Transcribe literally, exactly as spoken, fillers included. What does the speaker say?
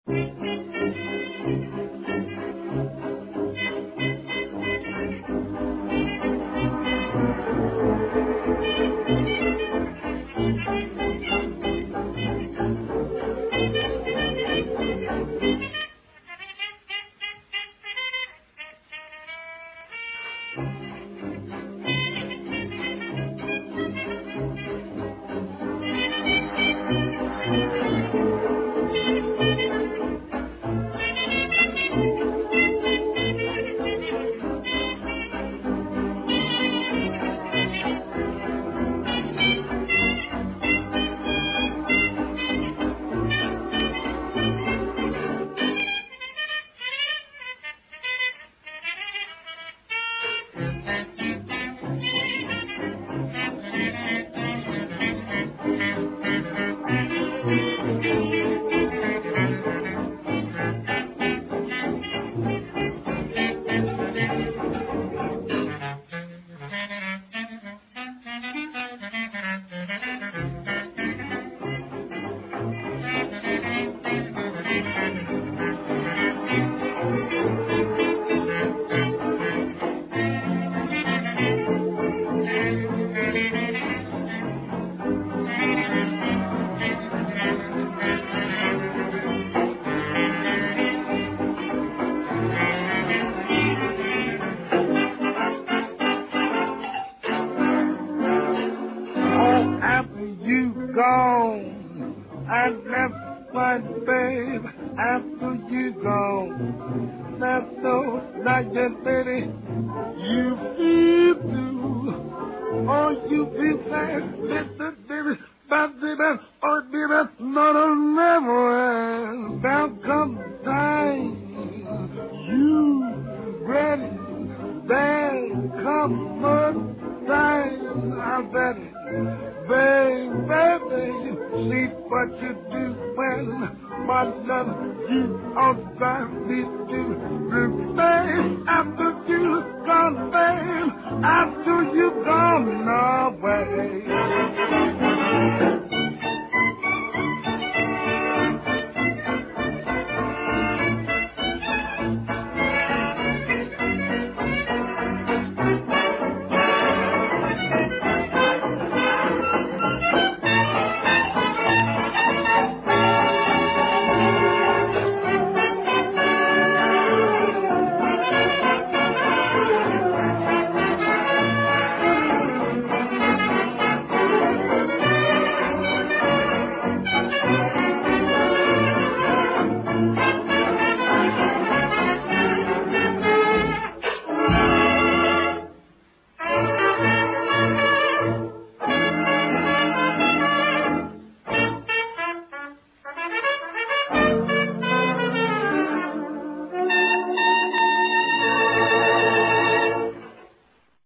Gone, I left my babe after you gone. That's so like that, baby. You feel blue, oh, you feel sad, listen, baby, but baby, oh, baby, not a never end. Now come time, you ready? There come a time, I'm ready. Baby, baby, see what you do when my love you ought to me to. Babe, after you gone, babe, after you gone.